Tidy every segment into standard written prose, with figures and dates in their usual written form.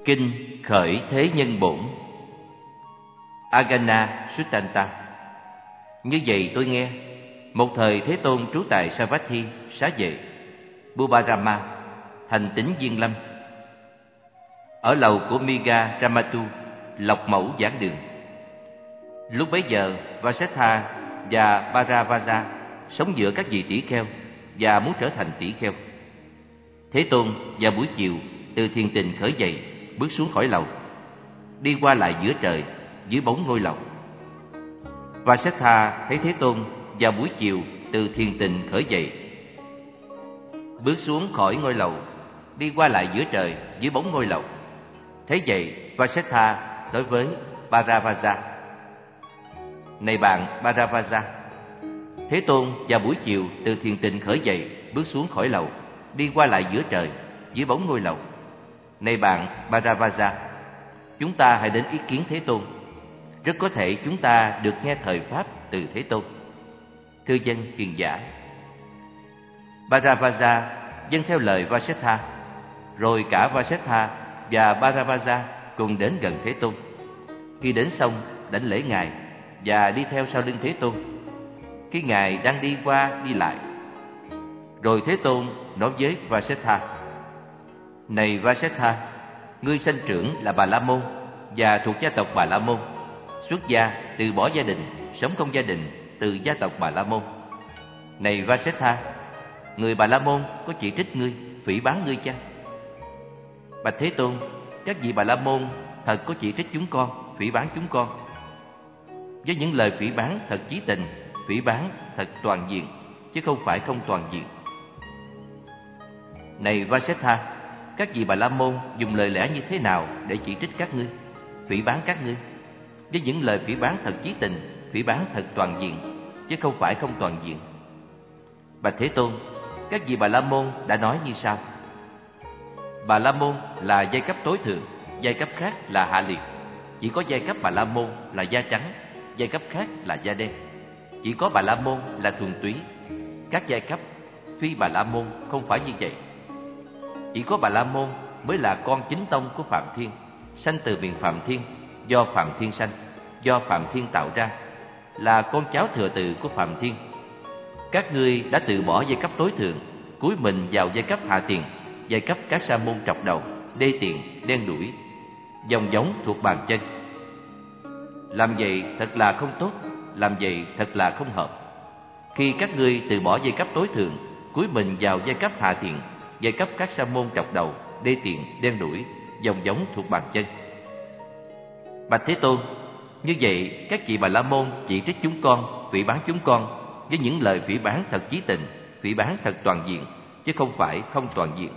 Kinh Khởi Thế Nhân Bổn. Agana Suttanta. Như vậy tôi nghe, một thời Thế Tôn trú tại Savatthi, Xá Vệ, Bubarama, thành Tín Viên Lâm, ở lầu của Miga Ramatu, Lộc Mẫu giảng đường. Lúc bấy giờ, Vasetha và Bharavaja sống giữa các vị tỷ kheo và muốn trở thành tỷ kheo. Thế Tôn vào buổi chiều từ thiền tịnh khởi dậy, bước xuống khỏi lầu, đi qua lại giữa trời dưới bóng ngôi lầu. Vasetha thấy Thế Tôn vào buổi chiều từ thiền tịnh khởi dậy, bước xuống khỏi ngôi lầu, đi qua lại giữa trời dưới bóng ngôi lầu. Thế vậy, Vasetha nói với Bharavaja: Này bạn Bharavaja, Thế Tôn vào buổi chiều từ thiền tịnh khởi dậy, bước xuống khỏi lầu, đi qua lại giữa trời dưới bóng ngôi lầu. Này bạn Bharavaja, chúng ta hãy đến ý kiến Thế Tôn. Rất có thể chúng ta được nghe thời pháp từ Thế Tôn. Thưa dân hiền giả. Bharavaja vâng theo lời Vasetha. Rồi cả Vasetha và Bharavaja cùng đến gần Thế Tôn. Khi đến xong, đảnh lễ Ngài và đi theo sau lưng Thế Tôn. Khi Ngài đang đi qua đi lại, rồi Thế Tôn nói với Vasetha: Này Vasetha, ngươi sanh trưởng là Bà La Môn và thuộc gia tộc Bà La Môn, xuất gia từ bỏ gia đình, sống không gia đình từ gia tộc Bà La Môn. Này Vasetha, người Bà La Môn có chỉ trích ngươi, phỉ báng ngươi chăng? Bạch Thế Tôn, các vị Bà La Môn thật có chỉ trích chúng con, phỉ báng chúng con với những lời phỉ báng thật chí tình, phỉ báng thật toàn diện, chứ không phải không toàn diện. Này Vasetha, các vị Bà La Môn dùng lời lẽ như thế nào để chỉ trích các ngươi, phỉ báng các ngươi với những lời phỉ báng thật chí tình, phỉ báng thật toàn diện, chứ không phải không toàn diện? Bạch Thế Tôn, các vị Bà La Môn đã nói như sau: Bà La Môn là giai cấp tối thượng, giai cấp khác là hạ liệt. Chỉ có giai cấp Bà La Môn là da trắng, giai cấp khác là da đen. Chỉ có Bà La Môn là thuần túy. Các giai cấp phi Bà La Môn không phải như vậy. Chỉ có Bà La Môn mới là con chính tông của Phạm Thiên, sanh từ miền Phạm Thiên, do Phạm Thiên sanh, do Phạm Thiên tạo ra, là con cháu thừa tự của Phạm Thiên. Các ngươi đã từ bỏ giai cấp tối thượng, cúi mình vào giai cấp hạ tiền, giai cấp các sa môn trọc đầu, đê tiện, đen đuổi, dòng giống thuộc bàn chân. Làm vậy thật là không tốt, làm vậy thật là không hợp. Khi các ngươi từ bỏ giai cấp tối thượng, cúi mình vào giai cấp hạ tiền, giai cấp các sa môn trọc đầu, đê tiện, đen đuổi, dòng giống thuộc bàn chân. Bạch Thế Tôn, như vậy các vị Bà La Môn chỉ trích chúng con, phỉ báng chúng con với những lời phỉ báng thật chí tình, phỉ báng thật toàn diện, chứ không phải không toàn diện.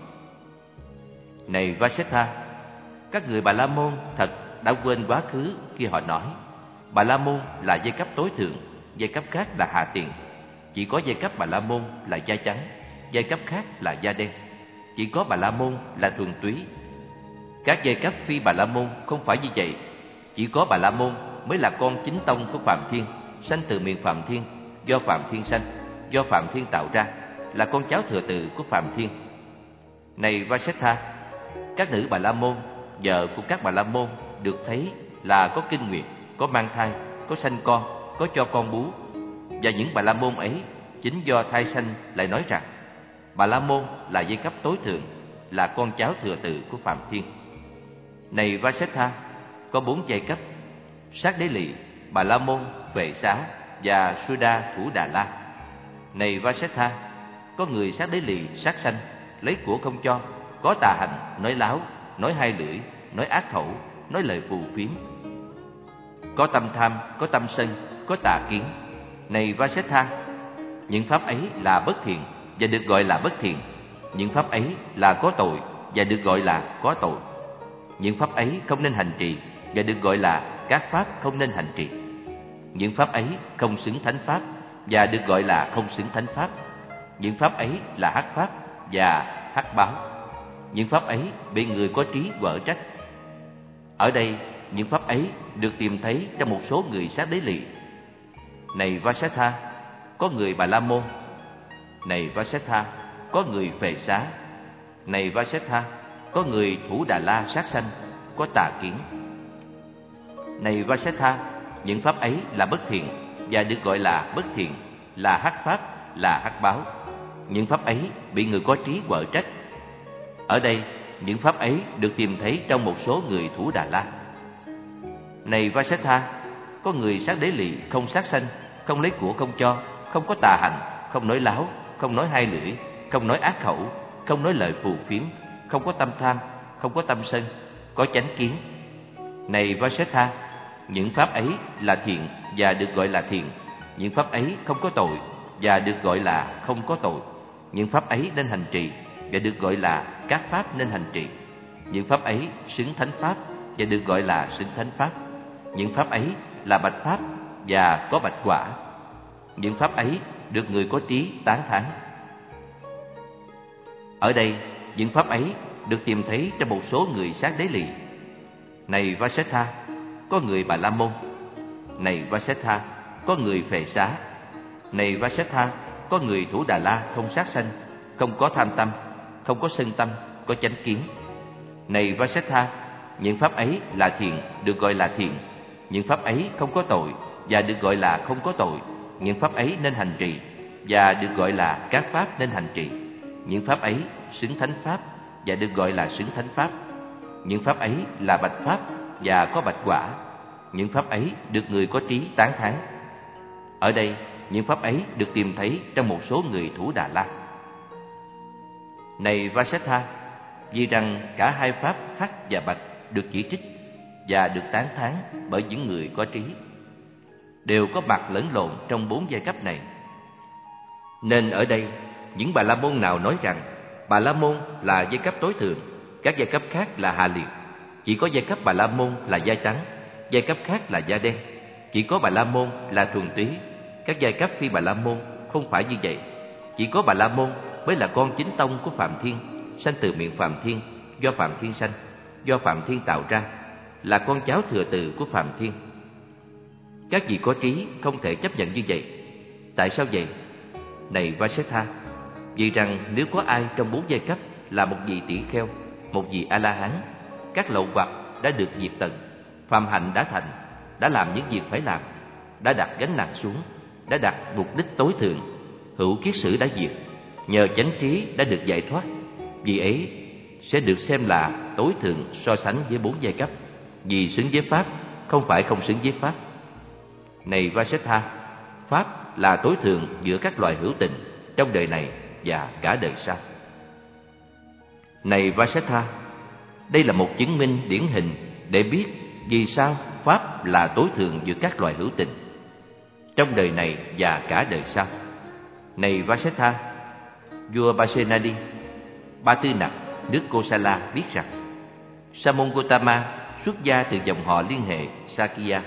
Này Vasetha, các người Bà La Môn thật đã quên quá khứ khi họ nói Bà La Môn là giai cấp tối thượng, giai cấp khác là hạ tiền. Chỉ có giai cấp Bà La Môn là da trắng, giai cấp khác là da đen. Chỉ có Bà La Môn là thuần túy. Các giai cấp phi Bà La Môn không phải như vậy. Chỉ có Bà La Môn mới là con chính tông của Phạm Thiên, sanh từ miền Phạm Thiên, do Phạm Thiên sanh, do Phạm Thiên tạo ra, là con cháu thừa tự của Phạm Thiên. Này Vasetha, các nữ Bà La Môn, vợ của các Bà La Môn được thấy là có kinh nguyệt, có mang thai, có sanh con, có cho con bú. Và những Bà La Môn ấy chính do thai sanh lại nói rằng Bà La Môn là giai cấp tối thượng, là con cháu thừa tự của Phạm Thiên. Này Vasetha, có 4 giai cấp: Sát Đế Lị, Bà La Môn, Vệ Xá và Suda Thủ Đà La. Này Vasetha, có người sát đế lì, sát sanh, lấy của không cho, có tà hành, nói láo, nói hai lưỡi, nói ác khẩu, nói lời phù phiếm, có tâm tham, có tâm sân, có tà kiến. Này Vasetha, những pháp ấy là bất thiện và được gọi là bất thiện. Những pháp ấy là có tội và được gọi là có tội. Những pháp ấy không nên hành trì và được gọi là các pháp không nên hành trì. Những pháp ấy không xứng thánh pháp và được gọi là không xứng thánh pháp. Những pháp ấy là hắc pháp và hắc báo. Những pháp ấy bị người có trí quở trách. Ở đây, những pháp ấy được tìm thấy trong một số người sát đế lì. Này Vasetha, có người Bà La Môn. Này Vasetha, có người Phệ Xá. Này Vasetha, có người Thủ Đà La sát sanh. có tà kiến. Này Vasetha, những pháp ấy là bất thiện và được gọi là bất thiện, là hắc pháp, là hắc báo. Những pháp ấy bị người có trí quở trách. Ở đây, những pháp ấy được tìm thấy trong một số người Thủ Đà La. Này Vasetha, có người sát đế lì, không sát sanh, không lấy của không cho, không có tà hành, không nói láo, không nói hai lưỡi, không nói ác khẩu, không nói lời phù phiếm, không có tâm tham, không có tâm sân, có chánh kiến. Này Vasetha, những pháp ấy là thiện và được gọi là thiện. Những pháp ấy không có tội và được gọi là không có tội. Những pháp ấy nên hành trì và được gọi là các pháp nên hành trì. Những pháp ấy xứng thánh pháp và được gọi là xứng thánh pháp. Những pháp ấy là bạch pháp và có bạch quả. Những pháp ấy được người có trí tán thán. Ở đây, những pháp ấy được tìm thấy trong một số người sát đế lì. Này Vasetha, có người Bà La Môn. Này Vasetha, có người Phệ Xá. Này Vasetha, có người Thủ Đà La không sát sanh, không có tham tâm, không có sân tâm, có chánh kiến. Này Vasetha, những pháp ấy là thiện, được gọi là thiện. Những pháp ấy không có tội và được gọi là không có tội. Những pháp ấy nên hành trì và được gọi là các pháp nên hành trì. Những pháp ấy xứng thánh pháp và được gọi là xứng thánh pháp. Những pháp ấy là bạch pháp và có bạch quả. Những pháp ấy được người có trí tán thán. Ở đây, những pháp ấy được tìm thấy trong một số người Thủ Đà La. Này Vasetha, vì rằng cả hai pháp hắc và bạch được chỉ trích và được tán thán bởi những người có trí, đều có mặt lẫn lộn trong bốn giai cấp này. Nên ở đây, những Bà La Môn nào nói rằng Bà La Môn là giai cấp tối thượng, các giai cấp khác là hạ liệt, chỉ có giai cấp Bà La Môn là da trắng, giai cấp khác là da đen, chỉ có Bà La Môn là thuần túy, các giai cấp phi Bà La Môn không phải như vậy. Chỉ có Bà La Môn mới là con chính tông của Phạm Thiên, sanh từ miệng Phạm Thiên, do Phạm Thiên sanh, do Phạm Thiên tạo ra, là con cháu thừa từ của Phạm Thiên. Các vị có trí không thể chấp nhận như vậy. Tại sao vậy? Này Vasetha, vì rằng nếu có ai trong bốn giai cấp là một vị tỷ kheo, một vị A-la-hán, các lậu hoặc đã được diệt tận, phàm hạnh đã thành, đã làm những việc phải làm, đã đặt gánh nặng xuống, đã đặt mục đích tối thượng, hữu kiết sử đã diệt, nhờ chánh trí đã được giải thoát, vì ấy sẽ được xem là tối thượng so sánh với bốn giai cấp, vì xứng với pháp, không phải không xứng với pháp. Này Vasetha, pháp là tối thượng giữa các loài hữu tình trong đời này và cả đời sau. Này Vasetha, đây là một chứng minh điển hình để biết vì sao pháp là tối thượng giữa các loài hữu tình trong đời này và cả đời sau. Này Vasetha, vua Pasenadi, Ba Tư Nặc, nước Kosala viết rằng Sa môn Gotama xuất gia từ dòng họ liên hệ Sakya.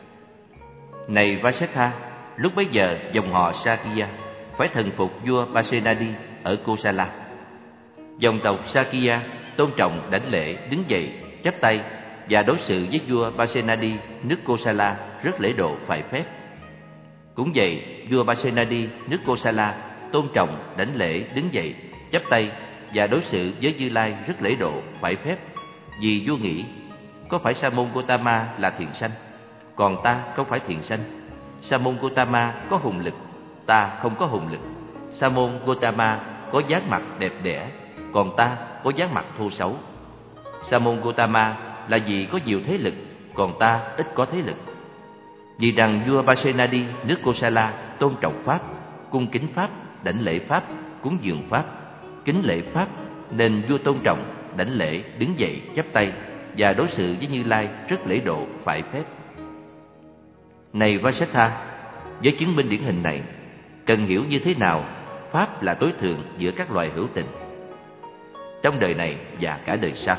Này Vasetha, lúc bấy giờ dòng họ Sakya phải thần phục vua Pasenadi ở Kosala. Dòng tộc Sakya tôn trọng đảnh lễ, đứng dậy, chắp tay và đối xử với vua Pasenadi nước Kosala rất lễ độ phải phép. Cũng vậy, vua Pasenadi nước Kosala tôn trọng đảnh lễ, đứng dậy, chắp tay và đối xử với Như Lai rất lễ độ phải phép. Vì vua nghĩ, có phải Sa môn Gotama là thiện sanh, còn ta không phải thiện sanh. Sa môn Gotama có hùng lực, ta không có hùng lực. Sa môn Gotama có dáng mặt đẹp đẽ, còn ta có dáng mặt thô xấu. Sa môn Gotama là vì có nhiều thế lực, còn ta ít có thế lực. Vì rằng vua Pasenadi nước Kosala tôn trọng pháp, cung kính pháp, đảnh lễ pháp, cúng dường pháp, kính lễ pháp, nên vua tôn trọng đảnh lễ, đứng dậy, chắp tay và đối xử với Như Lai rất lễ độ phải phép. Này Vasetha, với chứng minh điển hình này, cần hiểu như thế nào pháp là tối thượng giữa các loài hữu tình trong đời này và cả đời sau.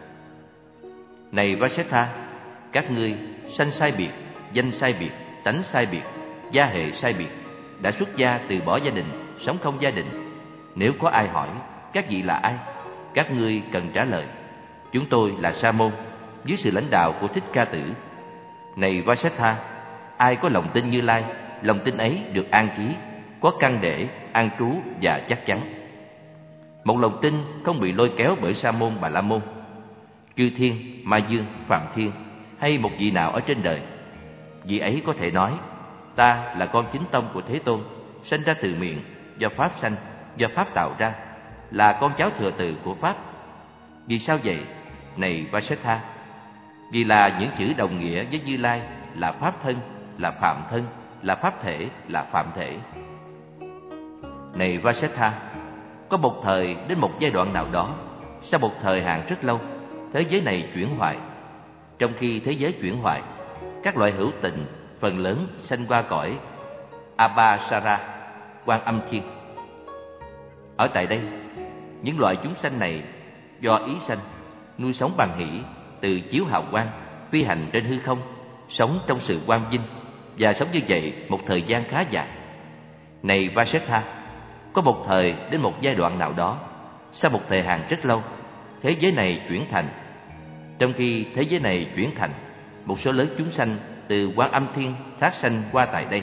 Này Vasetha, các ngươi sanh sai biệt, danh sai biệt, tánh sai biệt, gia hệ sai biệt, đã xuất gia từ bỏ gia đình, sống không gia đình. Nếu có ai hỏi các vị là ai, các ngươi cần trả lời: chúng tôi là Sa môn, dưới sự lãnh đạo của Thích Ca Tử. Này Vasetha, ai có lòng tin Như Lai, lòng tin ấy được an trí, có căn để an trú và chắc chắn. Một lòng tin không bị lôi kéo bởi Sa môn Bà La môn. chư thiên, ma dương, phạm thiên hay một vị nào ở trên đời. Vị ấy có thể nói: ta là con chính tông của Thế Tôn, sanh ra từ miệng, do Pháp sanh, do Pháp tạo ra, là con cháu thừa tự của Pháp. Vì sao vậy? Này Vasetha, vì là những chữ đồng nghĩa với Như Lai là Pháp thân, là Phạm thân, là Pháp thể, là Phạm thể. Này Vasetha, có một thời đến một giai đoạn nào đó, sau một thời hạn rất lâu, thế giới này chuyển hoại. Trong khi thế giới chuyển hoại, các loại hữu tình phần lớn sanh qua cõi Abhasara, Quan Âm Thiên. Ở tại đây, những loại chúng sanh này do ý sanh, nuôi sống bằng hỷ, từ chiếu hào quang, phi hành trên hư không, sống trong sự quang vinh, và sống như vậy một thời gian khá dài. Này Vasetha, có một thời đến một giai đoạn nào đó, sau một thời hạn rất lâu, thế giới này chuyển thành. Trong khi thế giới này chuyển thành, một số lớn chúng sanh từ Quan Âm Thiên thác sanh qua tại đây.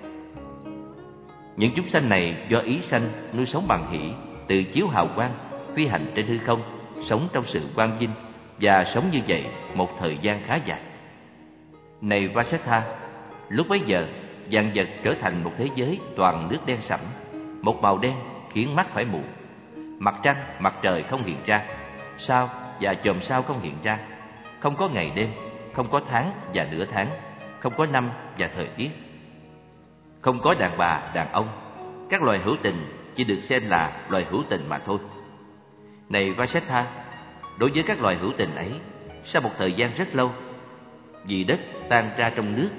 Những chúng sanh này do ý sanh, nuôi sống bằng hỷ, từ chiếu hào quang, phi hành trên hư không, sống trong sự quang vinh, và sống như vậy một thời gian khá dài. Này Vasetha, lúc bấy giờ, vạn vật trở thành một thế giới toàn nước đen sẫm, một màu đen khiến mắt phải mù. Mặt trăng, mặt trời không hiện ra, sao và chòm sao không hiện ra, không có ngày đêm, không có tháng và nửa tháng, không có năm và thời tiết, không có đàn bà, đàn ông. Các loài hữu tình chỉ được xem là loài hữu tình mà thôi. Này Vasetha, đối với các loài hữu tình ấy, sau một thời gian rất lâu, vì đất tan ra trong nước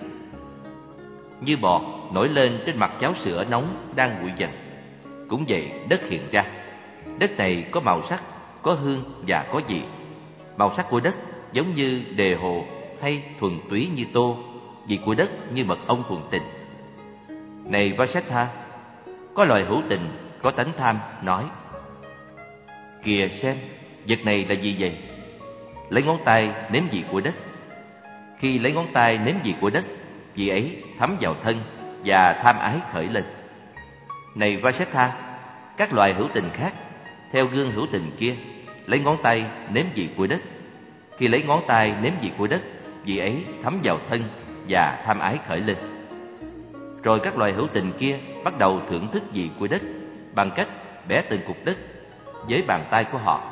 như bọt nổi lên trên mặt cháo sữa nóng đang nguội dần, cũng vậy đất hiện ra. Đất này có màu sắc, có hương và có vị. Màu sắc của đất giống như đề hồ hay thuần túy như tô, vị của đất như mật ong thuần tình. Này Vasetha, có loài hữu tình có tánh tham nói: kìa xem, vật này là gì vậy? Lấy ngón tay nếm vị của đất. Khi lấy ngón tay nếm vị của đất, vị ấy thấm vào thân và tham ái khởi lên. Này Vasetha, các loài hữu tình khác theo gương hữu tình kia lấy ngón tay nếm vị của đất. Khi lấy ngón tay nếm vị của đất, vị ấy thấm vào thân và tham ái khởi lên. Rồi các loài hữu tình kia bắt đầu thưởng thức vị của đất bằng cách bẻ từng cục đất với bàn tay của họ.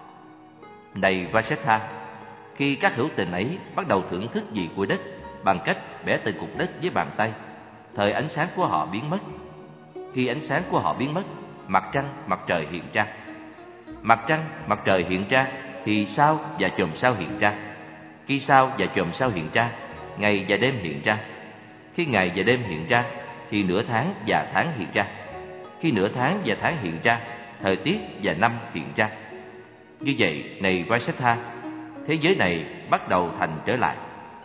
Này Vasetha, khi các hữu tình ấy bắt đầu thưởng thức vị của đất bằng cách bẻ từng cục đất với bàn tay, thời ánh sáng của họ biến mất. Khi ánh sáng của họ biến mất, mặt trăng, mặt trời hiện ra. Mặt trăng, mặt trời hiện ra thì sao và chòm sao hiện ra. Khi sao và chòm sao hiện ra, ngày và đêm hiện ra. Khi ngày và đêm hiện ra thì nửa tháng và tháng hiện ra. Khi nửa tháng và tháng hiện ra, thời tiết và năm hiện ra. Như vậy, này Vasetha, thế giới này bắt đầu thành trở lại.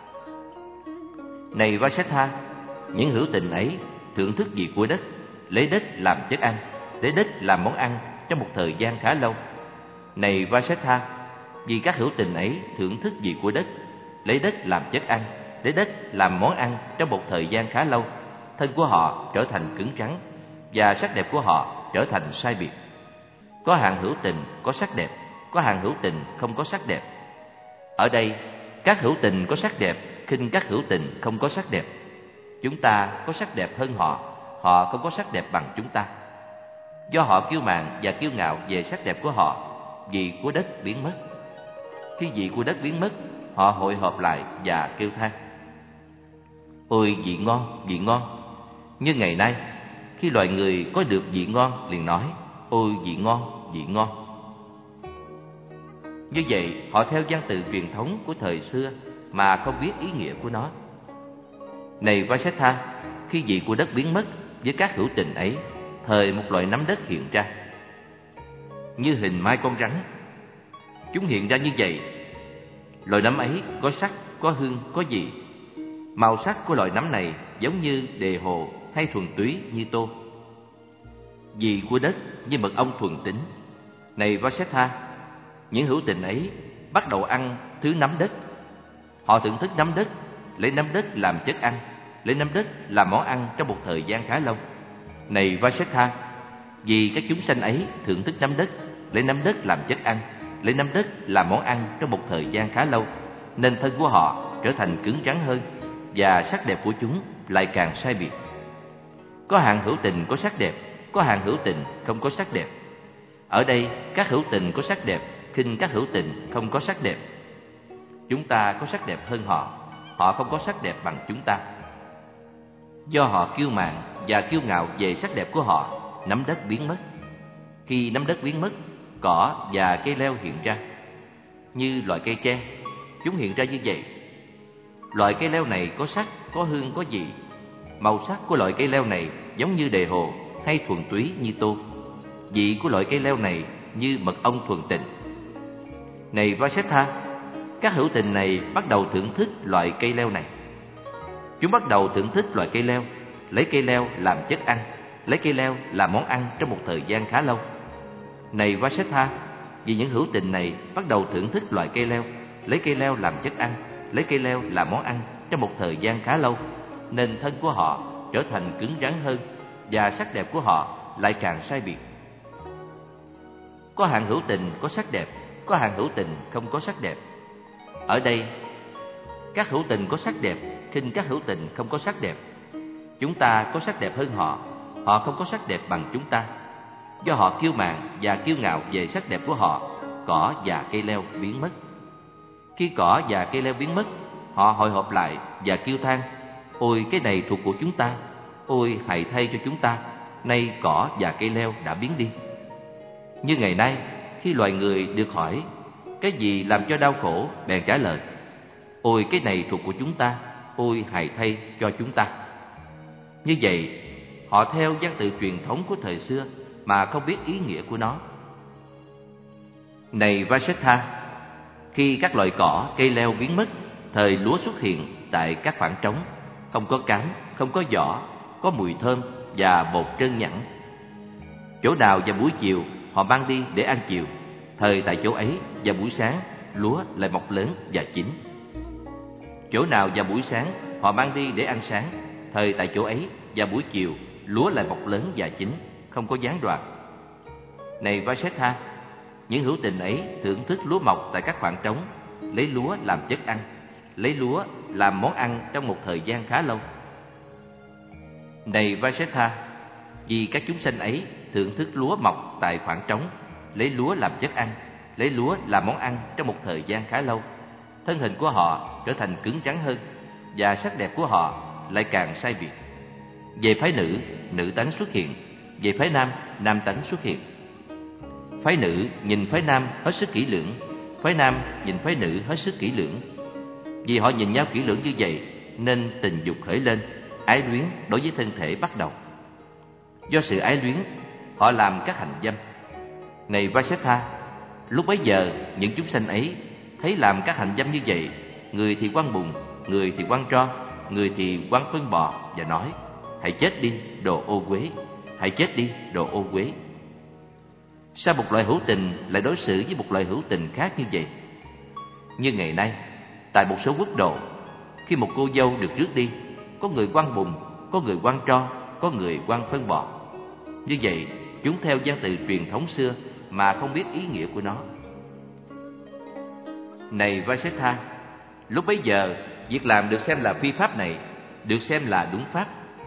Này Vasetha, những hữu tình ấy thưởng thức vị của đất, lấy đất làm chất ăn, lấy đất làm món ăn trong một thời gian khá lâu. Này Vasetha, vì các hữu tình ấy thưởng thức vị của đất, lấy đất làm chất ăn, lấy đất làm món ăn trong một thời gian khá lâu, thân của họ trở thành cứng rắn và sắc đẹp của họ trở thành sai biệt. Có hạng hữu tình có sắc đẹp, có hạng hữu tình không có sắc đẹp. Ở đây, các hữu tình có sắc đẹp khinh các hữu tình không có sắc đẹp. Chúng ta có sắc đẹp hơn họ, họ không có sắc đẹp bằng chúng ta. Do họ kiêu mạn và kiêu ngạo về sắc đẹp của họ, vị của đất biến mất. Khi vị của đất biến mất, họ hội họp lại và kêu than: ôi vị ngon, vị ngon. Như ngày nay, khi loài người có được vị ngon liền nói: ôi vị ngon, vị ngon. Như vậy, họ theo văn từ truyền thống của thời xưa mà không biết ý nghĩa của nó. Này Vasetha, khi vị của đất biến mất với các hữu tình ấy, thời một loại nắm đất hiện ra như hình mai con rắn. Chúng hiện ra như vậy. Loại nắm ấy có sắc, có hương, có vị. Màu sắc của loại nắm này giống như đề hồ hay thuần túy như tô. Vị của đất như mật ong thuần tính. Này Vasetha, những hữu tình ấy bắt đầu ăn thứ nắm đất. Họ thưởng thức nắm đất, lấy nắm đất làm chất ăn, lấy nắm đất làm món ăn trong một thời gian khá lâu. Này Vasetha, vì các chúng sanh ấy thưởng thức nắm đất, lấy nắm đất làm chất ăn, lấy nắm đất làm món ăn trong một thời gian khá lâu, nên thân của họ trở thành cứng rắn hơn và sắc đẹp của chúng lại càng sai biệt. Có hạng hữu tình có sắc đẹp, có hạng hữu tình không có sắc đẹp. Ở đây các hữu tình có sắc đẹp khinh các hữu tình không có sắc đẹp. Chúng ta có sắc đẹp hơn họ, họ không có sắc đẹp bằng chúng ta. Do họ kiêu mạn và kiêu ngạo về sắc đẹp của họ, nắm đất biến mất. Khi nắm đất biến mất, cỏ và cây leo hiện ra. Như loại cây tre, chúng hiện ra như vậy. Loại cây leo này có sắc, có hương, có vị. Màu sắc của loại cây leo này giống như đề hồ hay thuần túy như tô. Vị của loại cây leo này như mật ong thuần tịnh. Này Vasetha, các hữu tình này bắt đầu thưởng thức loại cây leo này. Chúng bắt đầu thưởng thức loại cây leo, lấy cây leo làm chất ăn, lấy cây leo làm món ăn trong một thời gian khá lâu. Này Vasetha, vì những hữu tình này bắt đầu thưởng thức loại cây leo, lấy cây leo làm chất ăn, lấy cây leo làm món ăn trong một thời gian khá lâu, nên thân của họ trở thành cứng rắn hơn và sắc đẹp của họ lại càng sai biệt. Có hạng hữu tình có sắc đẹp, có hạng hữu tình không có sắc đẹp. Ở đây, các hữu tình có sắc đẹp khinh các hữu tình không có sắc đẹp. Chúng ta có sắc đẹp hơn họ, họ không có sắc đẹp bằng chúng ta. Do họ kiêu mạn và kiêu ngạo về sắc đẹp của họ, cỏ và cây leo biến mất. Khi cỏ và cây leo biến mất, họ hội họp lại và kêu than: ôi, cái này thuộc của chúng ta, ôi, hại thay cho chúng ta, nay cỏ và cây leo đã biến đi. Như ngày nay, khi loài người được hỏi cái gì làm cho đau khổ, bèn trả lời: ôi, cái này thuộc của chúng ta, ôi, hại thay cho chúng ta. Như vậy, họ theo văn tự truyền thống của thời xưa mà không biết ý nghĩa của nó. Này Vasetha, khi các loại cỏ, cây leo biến mất, thời lúa xuất hiện tại các khoảng trống, không có cán, không có vỏ, có mùi thơm và bột trơn nhẵn. Chỗ nào vào buổi chiều họ mang đi để ăn chiều, thời tại chỗ ấy vào buổi sáng lúa lại mọc lớn và chín. Chỗ nào vào buổi sáng họ mang đi để ăn sáng, thời tại chỗ ấy vào buổi chiều lúa lại mọc lớn và chín, không có gián đoạn. Này Vasetha, những hữu tình ấy thưởng thức lúa mọc tại các khoảng trống, lấy lúa làm chất ăn, lấy lúa làm món ăn trong một thời gian khá lâu. Này Vasetha, vì các chúng sanh ấy thưởng thức lúa mọc tại khoảng trống, lấy lúa làm chất ăn, lấy lúa làm món ăn trong một thời gian khá lâu, thân hình của họ trở thành cứng rắn hơn và sắc đẹp của họ lại càng sai biệt. Về phái nữ, nữ tánh xuất hiện; về phái nam, nam tánh xuất hiện. Phái nữ nhìn phái nam hết sức kỹ lưỡng, phái nam nhìn phái nữ hết sức kỹ lưỡng. Vì họ nhìn nhau kỹ lưỡng như vậy nên tình dục khởi lên, ái luyến đối với thân thể bắt đầu. Do sự ái luyến, họ làm các hành dâm. Này Vasetha, lúc bấy giờ những chúng sanh ấy thấy làm các hành dâm như vậy, người thì quăng bùn, người thì quăng tro, người thì quăng phân bò, và nói: hãy chết đi, đồ ô uế! Hãy chết đi, đồ ô uế! Sao một loại hữu tình lại đối xử với một loại hữu tình khác như vậy? Như ngày nay, tại một số quốc độ, khi một cô dâu được rước đi, có người quăng bùn, có người quăng tro, có người quăng phân bò. Như vậy, chúng theo văn tự truyền thống xưa mà không biết ý nghĩa của nó. Này Vasetha, lúc bấy giờ, việc làm được xem là phi pháp này được xem là đúng pháp.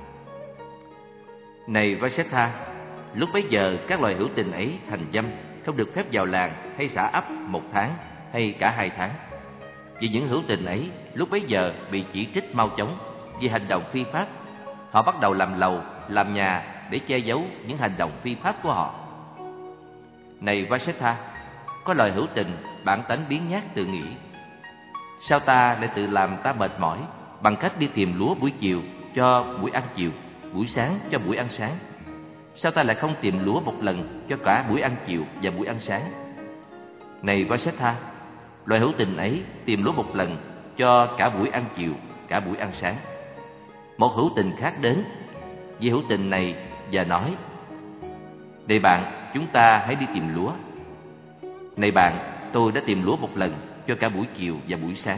Này Vasetha, lúc bấy giờ các loài hữu tình ấy thành dâm, không được phép vào làng hay xã ấp 1 tháng hay cả 2 tháng. Vì những hữu tình ấy lúc bấy giờ bị chỉ trích mau chóng vì hành động phi pháp, họ bắt đầu làm lầu, làm nhà để che giấu những hành động phi pháp của họ. Này Vasetha, có loài hữu tình bản tánh biếng nhác tự nghĩ: sao ta lại tự làm ta mệt mỏi bằng cách đi tìm lúa buổi chiều cho buổi ăn chiều, buổi sáng cho buổi ăn sáng? Sao ta lại không tìm lúa một lần cho cả buổi ăn chiều và buổi ăn sáng? Này Vasetha, loài hữu tình ấy tìm lúa một lần cho cả buổi ăn chiều, cả buổi ăn sáng. Một hữu tình khác đến với hữu tình này và nói: này bạn, chúng ta hãy đi tìm lúa. Này bạn, tôi đã tìm lúa một lần cho cả buổi chiều và buổi sáng.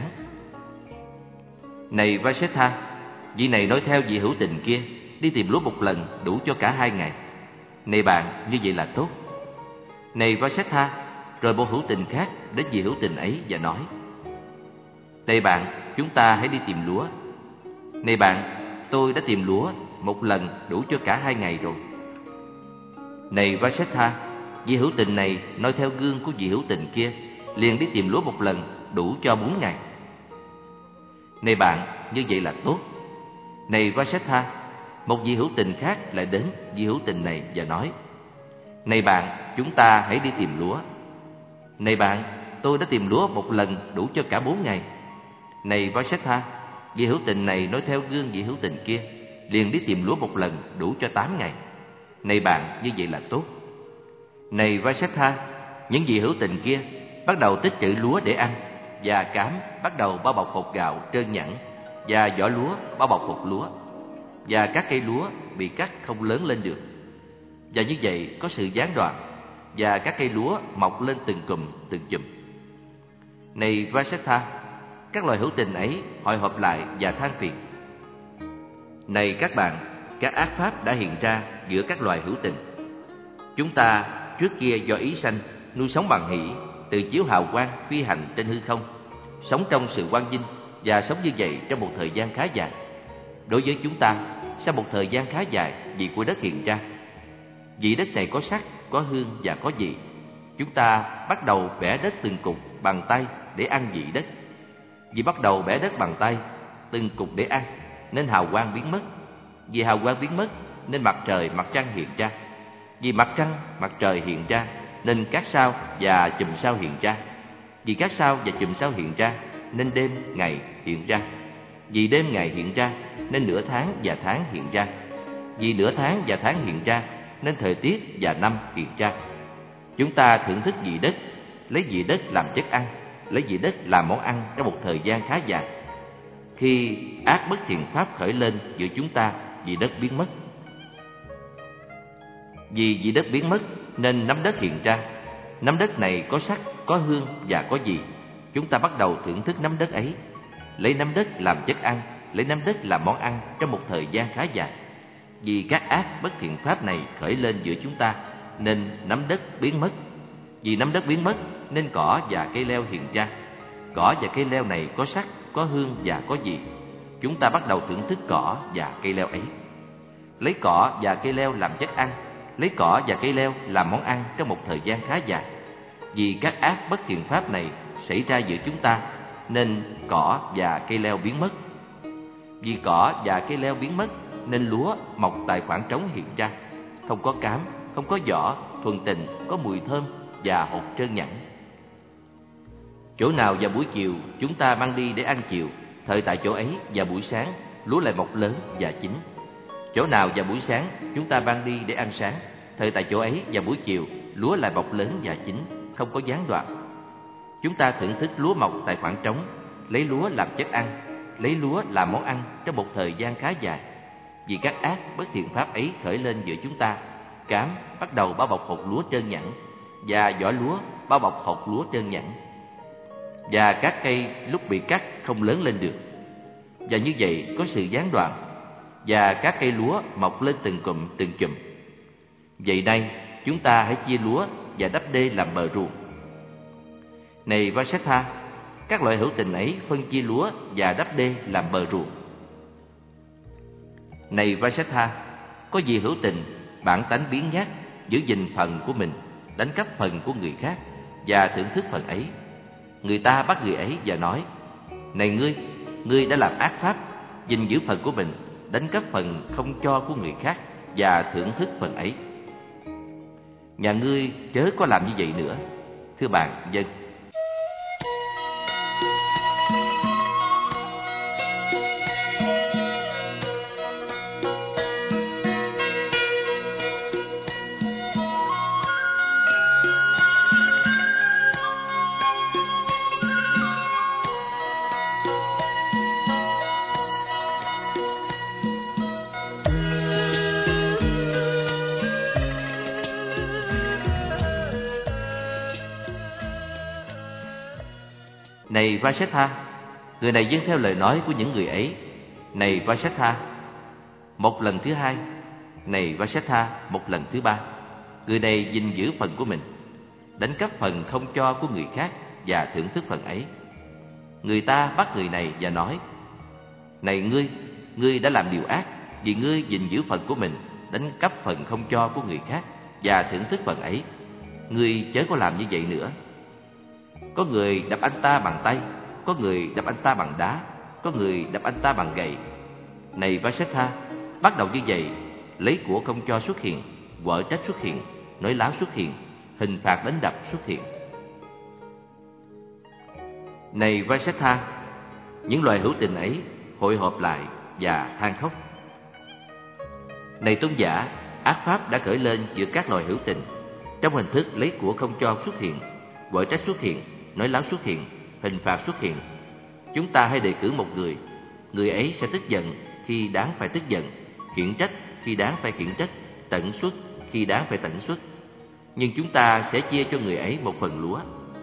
Này Vasetha, vị này nói theo vị hữu tình kia đi tìm lúa một lần đủ cho cả 2 ngày. Này bạn, như vậy là tốt. Này Vasetha, Rồi một hữu tình khác đến vị hữu tình ấy và nói: Này bạn, chúng ta hãy đi tìm lúa. Này bạn, tôi đã tìm lúa một lần đủ cho cả 2 ngày rồi. Này Vasetha, vị hữu tình này noi theo gương của vị hữu tình kia, liền đi tìm lúa một lần đủ cho 4 ngày. Này bạn, như vậy là tốt. Này Vasetha, một vị hữu tình khác lại đến vị hữu tình này và nói: Này bạn, chúng ta hãy đi tìm lúa. Này bạn, tôi đã tìm lúa một lần đủ cho cả 4 ngày. Này Vasetha, vị hữu tình này nói theo gương vị hữu tình kia, liền đi tìm lúa một lần đủ cho 8 ngày. Này bạn, như vậy là tốt. Này Vasetha, những vị hữu tình kia bắt đầu tích trữ lúa để ăn, và cám bắt đầu bao bọc hột gạo trơn nhẵn, và vỏ lúa bao bọc hột lúa, và các cây lúa bị cắt không lớn lên được. Và như vậy có sự gián đoạn, và các cây lúa mọc lên từng chùm. Này Vasetha, các loài hữu tình ấy hội họp lại và than phiền: Này các bạn, các ác pháp đã hiện ra giữa các loài hữu tình. Chúng ta trước kia do ý sanh nuôi sống bằng hỷ, từ chiếu hào quang phi hành trên hư không, sống trong sự quang vinh và sống như vậy trong một thời gian khá dài. Đối với chúng ta, sau một thời gian khá dài, vị của đất hiện ra. Vị đất này có sắc, có hương và có vị. Chúng ta bắt đầu bẻ đất từng cục bằng tay để ăn vị đất. Vì bắt đầu bẻ đất bằng tay từng cục để ăn, nên hào quang biến mất. Vì hào quang biến mất, nên mặt trời, mặt trăng hiện ra. Vì mặt trăng, mặt trời hiện ra, nên các sao và chùm sao hiện ra. Vì các sao và chùm sao hiện ra, nên đêm, ngày hiện ra. Vì đêm, ngày hiện ra, nên nửa tháng và tháng hiện ra. Vì nửa tháng và tháng hiện ra, nên thời tiết và năm hiện ra. Chúng ta thưởng thức vị đất, lấy vị đất làm chất ăn, lấy vị đất làm món ăn trong một thời gian khá dài. Khi ác bất thiện pháp khởi lên giữa chúng ta, vị đất biến mất. Vì vị đất biến mất nên nắm đất hiện ra. Nắm đất này có sắc, có hương và có vị. Chúng ta bắt đầu thưởng thức nắm đất ấy, lấy nắm đất làm chất ăn, lấy nắm đất làm món ăn trong một thời gian khá dài. Vì các ác bất thiện pháp này khởi lên giữa chúng ta, nên nắm đất biến mất. Vì nắm đất biến mất nên cỏ và cây leo hiện ra. Cỏ và cây leo này có sắc, có hương và có vị. Chúng ta bắt đầu thưởng thức cỏ và cây leo ấy, lấy cỏ và cây leo làm chất ăn, lấy cỏ và cây leo làm món ăn trong một thời gian khá dài. Vì các ác bất thiện pháp này xảy ra giữa chúng ta, nên cỏ và cây leo biến mất. Vì cỏ và cây leo biến mất, nên lúa mọc tại khoảng trống hiện ra, không có cám, không có vỏ, thuần tình, có mùi thơm và hột trơn nhẵn. Chỗ nào vào buổi chiều chúng ta mang đi để ăn chiều, thời tại chỗ ấy vào buổi sáng lúa lại mọc lớn và chín. Chỗ nào vào buổi sáng chúng ta mang đi để ăn sáng, thời tại chỗ ấy vào buổi chiều lúa lại mọc lớn và chín, không có gián đoạn. Chúng ta thưởng thức lúa mọc tại khoảng trống, lấy lúa làm chất ăn, lấy lúa làm món ăn trong một thời gian khá dài. Vì các ác bất thiện pháp ấy khởi lên giữa chúng ta, cám bắt đầu bao bọc hột lúa trơn nhẵn, và vỏ lúa bao bọc hột lúa trơn nhẵn, và các cây lúc bị cắt không lớn lên được. Và như vậy có sự gián đoạn, và các cây lúa mọc lên từng chùm. Vậy nay chúng ta hãy chia lúa và đắp đê làm bờ ruộng. Này Vasetha, các loại hữu tình ấy phân chia lúa và đắp đê làm bờ ruộng. Này Vasetha, có vị hữu tình bản tánh biếng nhác, giữ gìn phần của mình, đánh cắp phần của người khác và thưởng thức phần ấy. Người ta bắt người ấy và nói: Này ngươi đã làm ác pháp, gìn giữ phần của mình, đánh cắp phần không cho của người khác và thưởng thức phần ấy. Nhà ngươi chớ có làm như vậy nữa. Thưa bạn, dân. Này Vasetha, người này dâng theo lời nói của những người ấy. Này Vasetha, một lần thứ hai. Này Vasetha, một lần thứ ba. Người này gìn giữ phần của mình. đánh cắp phần không cho của người khác và thưởng thức phần ấy. Người ta bắt người này và nói: Này ngươi đã làm điều ác, vì ngươi gìn giữ phần của mình, đánh cắp phần không cho của người khác và thưởng thức phần ấy. Ngươi chớ có làm như vậy nữa. Có người đập anh ta bằng tay, có người đập anh ta bằng đá, có người đập anh ta bằng gậy. Này Vasetha, bắt đầu như vậy, lấy của không cho xuất hiện, quở trách xuất hiện, nói láo xuất hiện, hình phạt đánh đập xuất hiện. Này Vasetha, những loài hữu tình ấy hội họp lại và than khóc. Này tôn giả, ác pháp đã khởi lên giữa các loài hữu tình, trong hình thức lấy của không cho xuất hiện, quở trách xuất hiện, nói láo xuất hiện, hình phạt xuất hiện. Chúng ta hãy đề cử một người, người ấy sẽ tức giận khi đáng phải tức giận, khiển trách khi đáng phải khiển trách, tận xuất khi đáng phải tận xuất. Nhưng chúng ta sẽ chia cho người ấy một phần lúa.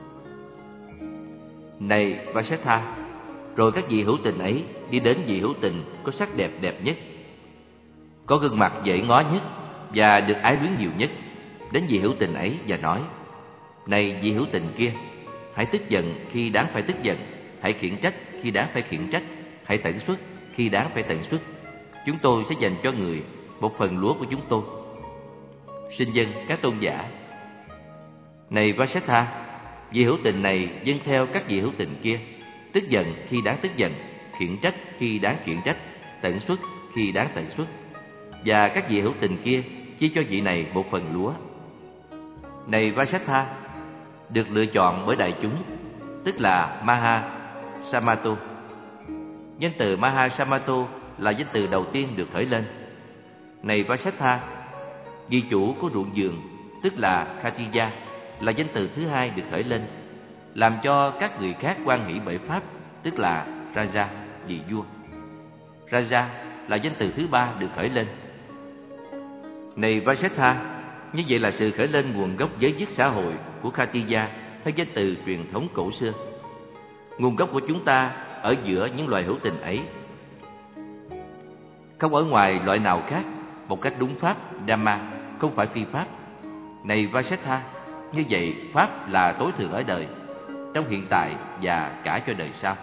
Này Vasetha, rồi các vị hữu tình ấy đi đến vị hữu tình có sắc đẹp đẹp nhất, có gương mặt dễ ngó nhất và được ái luyến nhiều nhất, đến vị hữu tình ấy và nói: Này vị hữu tình kia, hãy tức giận khi đáng phải tức giận, hãy khiển trách khi đáng phải khiển trách, hãy tận xuất khi đáng phải tận xuất. Chúng tôi sẽ dành cho người một phần lúa của chúng tôi. Xin vâng các tôn giả. Này Vasetha, vị hữu tình này vâng theo các vị hữu tình kia, tức giận khi đáng tức giận, khiển trách khi đáng khiển trách, tận xuất khi đáng tận xuất. Và các vị hữu tình kia chia cho vị này một phần lúa. Này Vasetha, được lựa chọn bởi đại chúng, tức là Maha Samato. Danh từ Maha Samato là danh từ đầu tiên được khởi lên. Này Vasetha, vị chủ của ruộng vườn, tức là Khatija, là danh từ thứ hai được khởi lên, làm cho các người khác hoan hỷ bởi pháp, tức là Raja, vị vua. Raja là danh từ thứ ba được khởi lên. Này Vasetha, như vậy là sự khởi lên nguồn gốc giới dứt xã hội của Khatija theo danh từ truyền thống cổ xưa. Nguồn gốc của chúng ta ở giữa những loài hữu tình ấy, không ở ngoài loại nào khác, một cách đúng pháp Dhamma, không phải phi pháp. Này Vasetha, như vậy pháp là tối thượng ở đời, trong hiện tại và cả cho đời sau.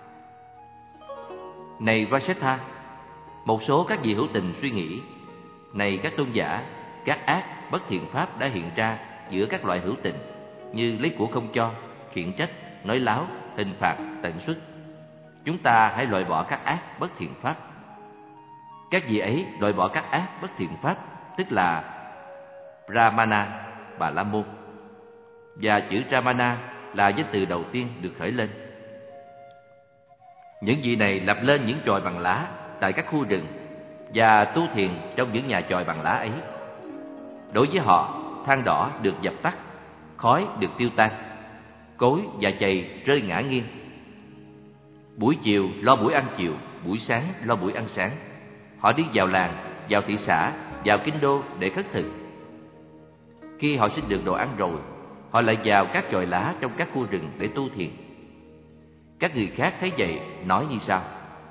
Này Vasetha, một số các vị hữu tình suy nghĩ: Này các tôn giả, các ác bất thiện pháp đã hiện ra giữa các loại hữu tình, như lấy của không cho, khiển trách, nói láo, hình phạt, tận xuất. Chúng ta hãy loại bỏ các ác bất thiện pháp. Các vị ấy loại bỏ các ác bất thiện pháp, tức là Brahmana, Bà La Môn. Và chữ Brahmana là danh từ đầu tiên được khởi lên. Những vị này lập lên những chòi bằng lá tại các khu rừng và tu thiền trong những nhà chòi bằng lá ấy. Đối với họ, than đỏ được dập tắt, khói được tiêu tan, cối và chày rơi ngã nghiêng. Buổi chiều lo buổi ăn chiều, buổi sáng lo buổi ăn sáng. Họ đi vào làng, vào thị xã, vào kinh đô để khất thực. Khi họ xin được đồ ăn rồi, họ lại vào các chòi lá trong các khu rừng để tu thiền. Các người khác thấy vậy nói như sau: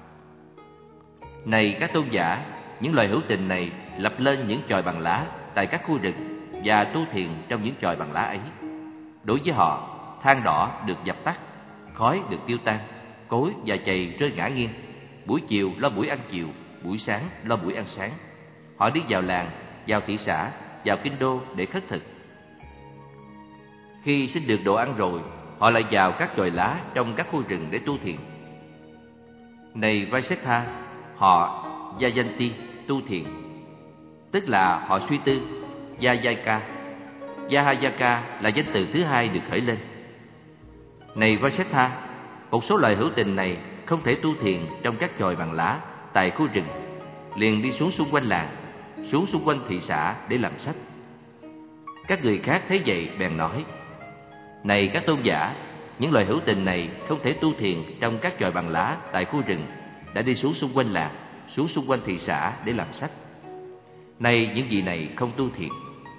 Này các tôn giả, những loài hữu tình này lập lên những chòi bằng lá tại các khu rừng và tu thiền trong những chòi bằng lá ấy. Đối với họ, than đỏ được dập tắt, khói được tiêu tan, cối và chày rơi ngã nghiêng. Buổi chiều lo buổi ăn chiều, buổi sáng lo buổi ăn sáng. Họ đi vào làng, vào thị xã, vào kinh đô để khất thực. Khi xin được đồ ăn rồi, họ lại vào các chòi lá trong các khu rừng để tu thiền. Này Vasetha, họ Yayanti tu thiền, tức là họ suy tư, Yayaka. Yahayaka là danh từ thứ hai được khởi lên. Này Vasetha, một số loài hữu tình này không thể tu thiền trong các chòi bằng lá tại khu rừng, liền đi xuống xung quanh làng, xuống xung quanh thị xã để làm sách. Các người khác thấy vậy bèn nói: Này các tôn giả, những loài hữu tình này không thể tu thiền trong các chòi bằng lá tại khu rừng, đã đi xuống xung quanh làng, xuống xung quanh thị xã để làm sách. Nay những vị này không tu thiền.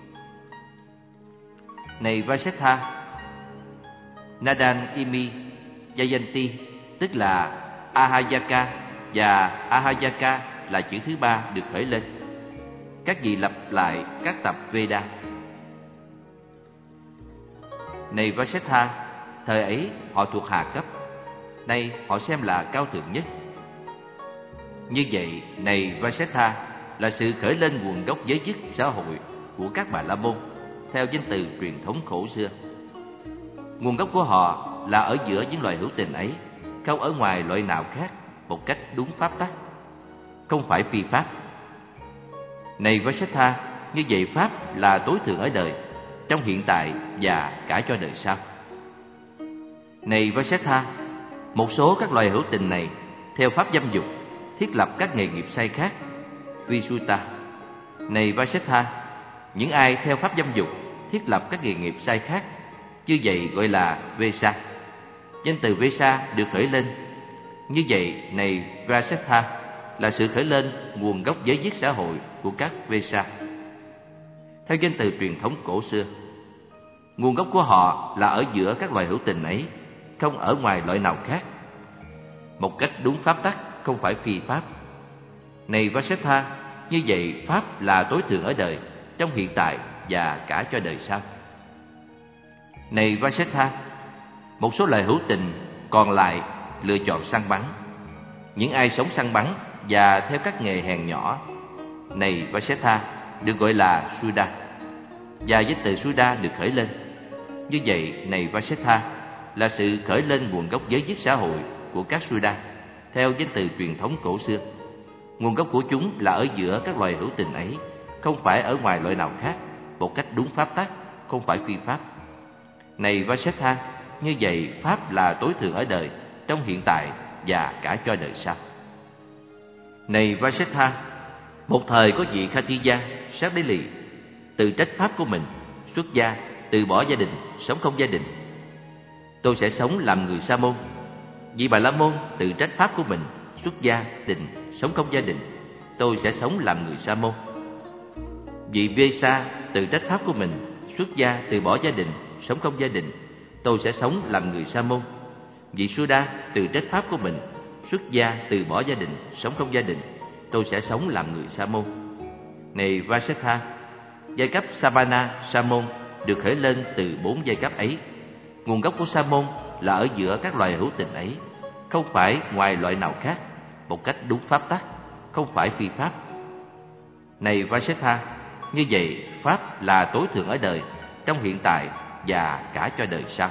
Này Vasetha, Nadan Imi Jayanti, tức là Ahayaka, và Ahayaka là chữ thứ ba được khởi lên. Các vị lặp lại các tập Veda. Này Vasetha, thời ấy họ thuộc hạ cấp, nay họ xem là cao thượng nhất. Như vậy, này Vasetha, là sự khởi lên nguồn gốc giới dứt xã hội của các Bà La Môn theo danh từ truyền thống cổ xưa. Nguồn gốc của họ là ở giữa những loài hữu tình ấy, không ở ngoài loại nào khác, một cách đúng pháp tắc, không phải phi pháp. Này Vasetha, như vậy pháp là tối thượng ở đời, trong hiện tại và cả cho đời sau. Này Vasetha, một số các loài hữu tình này theo pháp dâm dục thiết lập các nghề nghiệp sai khác, Visuta. Này Vasetha, những ai theo pháp dâm dục thiết lập các nghề nghiệp sai khác, như vậy gọi là Vesa. Danh từ Vesa được khởi lên. Như vậy, này Vasetha, là sự khởi lên nguồn gốc giới dứt xã hội của các Vesa. Theo danh từ truyền thống cổ xưa, nguồn gốc của họ là ở giữa các loài hữu tình ấy, không ở ngoài loại nào khác, một cách đúng pháp tắc, không phải phi pháp. Này Vasetha, như vậy pháp là tối thượng ở đời, trong hiện tại và cả cho đời sau. Này Vasetha, một số loài hữu tình còn lại lựa chọn săn bắn. Những ai sống săn bắn và theo các nghề hèn nhỏ, này Vasetha, được gọi là Suda, và danh từ Suda được khởi lên. Như vậy, này Vasetha, là sự khởi lên nguồn gốc giới dứt xã hội của các Suda theo danh từ truyền thống cổ xưa. Nguồn gốc của chúng là ở giữa các loài hữu tình ấy, không phải ở ngoài loại nào khác, một cách đúng pháp tắc, không phải phi pháp. Này Vasetha, như vậy pháp là tối thượng ở đời, trong hiện tại và cả cho đời sau. Này Vasetha, một thời có vị Khatija sát đế lì, tự trách pháp của mình, xuất gia, từ bỏ gia đình, sống không gia đình. Tôi sẽ sống làm người Sa môn. Vị Bà La Môn tự trách pháp của mình, xuất gia, định, sống không gia đình. Tôi sẽ sống làm người Sa môn. Vị Vesa tự trách pháp của mình, xuất gia, từ bỏ gia đình, sống không gia đình. Tôi sẽ sống làm người Sa môn. Vị Suda tự trách pháp của mình, xuất gia, từ bỏ gia đình, sống không gia đình. Tôi sẽ sống làm người Sa môn. Này Vasetha, giai cấp Savana Sa môn được khởi lên từ 4 giai cấp ấy. Nguồn gốc của Sa môn là ở giữa các loài hữu tình ấy, không phải ngoài loại nào khác, một cách đúng pháp tắc, không phải phi pháp. Này Vasetha, như vậy pháp là tối thượng ở đời, trong hiện tại và cả cho đời sau.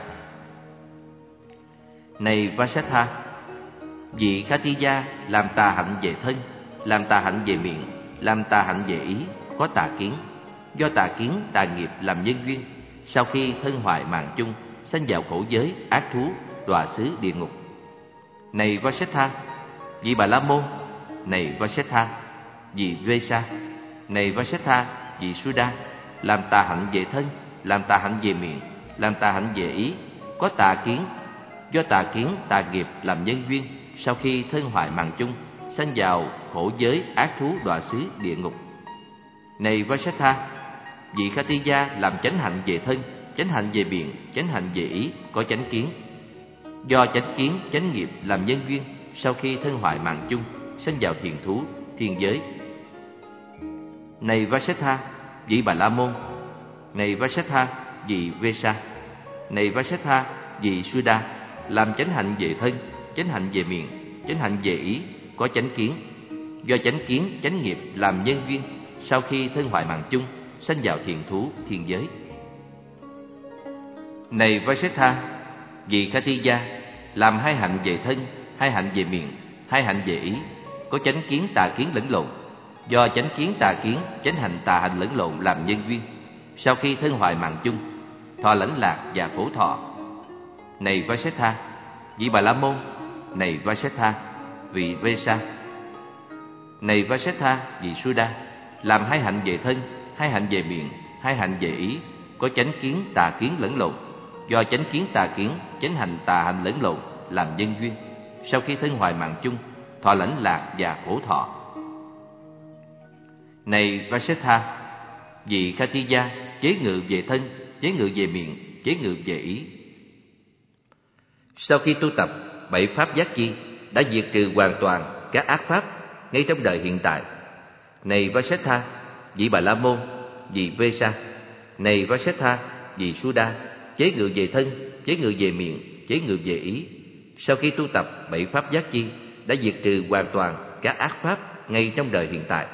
Này Vasetha, vị Khatija làm tà hạnh về thân, làm tà hạnh về miệng, làm tà hạnh về ý, có tà kiến. Do tà kiến, tà nghiệp làm nhân duyên, sau khi thân hoại mạng chung, sanh vào khổ giới, ác thú, đọa xứ địa ngục. Này Vasetha, vị Bà La Môn. Này Vasetha, vị Vesa. Này Vasetha, vị Suda, làm tà hạnh về thân, làm tà hạnh về miệng, làm tà hạnh về ý, có tà kiến. Do tà kiến, tà nghiệp làm nhân duyên, sau khi thân hoại mạng chung, sanh vào khổ giới, ác thú, đọa xứ địa ngục. Này Vasetha, vị Khatija làm chánh hạnh về thân, chánh hạnh về miệng, chánh hạnh về ý, có chánh kiến. Do chánh kiến, chánh nghiệp làm nhân duyên, sau khi thân hoại mạng chung, sanh vào thiền thú, thiên giới. Này Vasetha, vị Bà La Môn. Này Vasetha, vị Vesa. Này Vasetha, vị Suda, làm chánh hạnh về thân, chánh hạnh về miệng, chánh hạnh về ý, có chánh kiến. Do chánh kiến, chánh nghiệp làm nhân duyên, sau khi thân hoại mạng chung, sanh vào thiền thú, thiên giới. Này Vasetha, vị Khatija, làm 2 hạnh về thân, 2 hạnh về miệng, 2 hạnh về ý, có chánh kiến, tà kiến lẫn lộn. Do chánh kiến, tà kiến, chánh hành, tà hành lẫn lộn làm nhân duyên, sau khi thân hoại mạng chung, thọ lãnh lạc và khổ thọ. Này Vasetha, vị Bà La Môn. Này Vasetha, vị Vesa. Này Vasetha, vị Suda, làm 2 hạnh về thân, 2 hạnh về miệng, 2 hạnh về ý, có chánh kiến, tà kiến lẫn lộn. Do chánh kiến, tà kiến, chánh hành, tà hành lẫn lộn làm nhân duyên, sau khi thân hoại mạng chung, thọ lãnh lạc và khổ thọ. Này Vasetha, vị Khatija chế ngự về thân, chế ngự về miệng, chế ngự về ý. Sau khi tu tập 7 pháp giác chi, đã diệt trừ hoàn toàn các ác pháp ngay trong đời hiện tại. Này Vasetha, vị Bà La Môn, vị Vesa. Này Vasetha, vị Suda, chế ngự về thân, chế ngự về miệng, chế ngự về ý. Sau khi tu tập 7 pháp giác chi, đã diệt trừ hoàn toàn các ác pháp ngay trong đời hiện tại.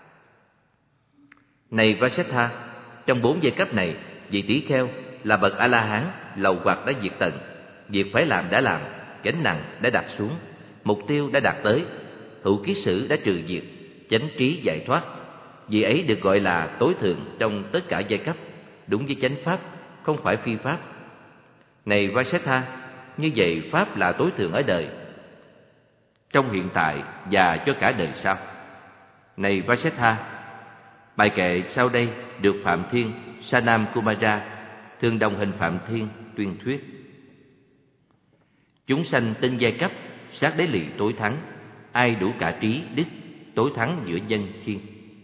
Này Vasetha, trong 4 giai cấp này, vị tỷ kheo là bậc A-la-hán, lầu hoặc đã diệt tận, việc phải làm đã làm, gánh nặng đã đặt xuống, mục tiêu đã đạt tới, hữu kiết sử đã trừ diệt, chánh trí giải thoát. Vị ấy được gọi là tối thượng trong tất cả giai cấp, đúng với chánh pháp, không phải phi pháp. Này Vasetha, như vậy pháp là tối thượng ở đời, trong hiện tại và cho cả đời sau. Này Vasetha, bài kệ sau đây được Phạm Thiên Sanam Kumara, thường đồng hình Phạm Thiên, tuyên thuyết. Chúng sanh tinh giai cấp, sát đế lì tối thắng, ai đủ cả trí đức, tối thắng giữa nhân thiên.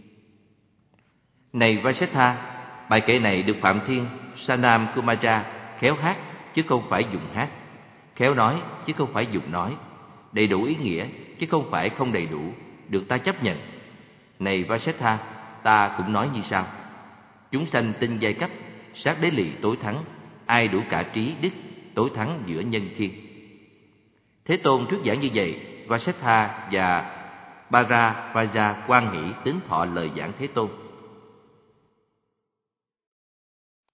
Này Vasetha, bài kệ này được Phạm Thiên Sanam Kumara khéo hát chứ không phải dùng hát, khéo nói chứ không phải dùng nói, đầy đủ ý nghĩa chứ không phải không đầy đủ, được ta chấp nhận. Này Vasetha, ta cũng nói như sau: chúng sanh tinh giai cấp, sát đế lì tối thắng, ai đủ cả trí đức, tối thắng giữa nhân thiên. Thế Tôn thuyết giảng như vậy, Vasetha và Bharavaja hoan hỷ tín thọ lời giảng Thế Tôn.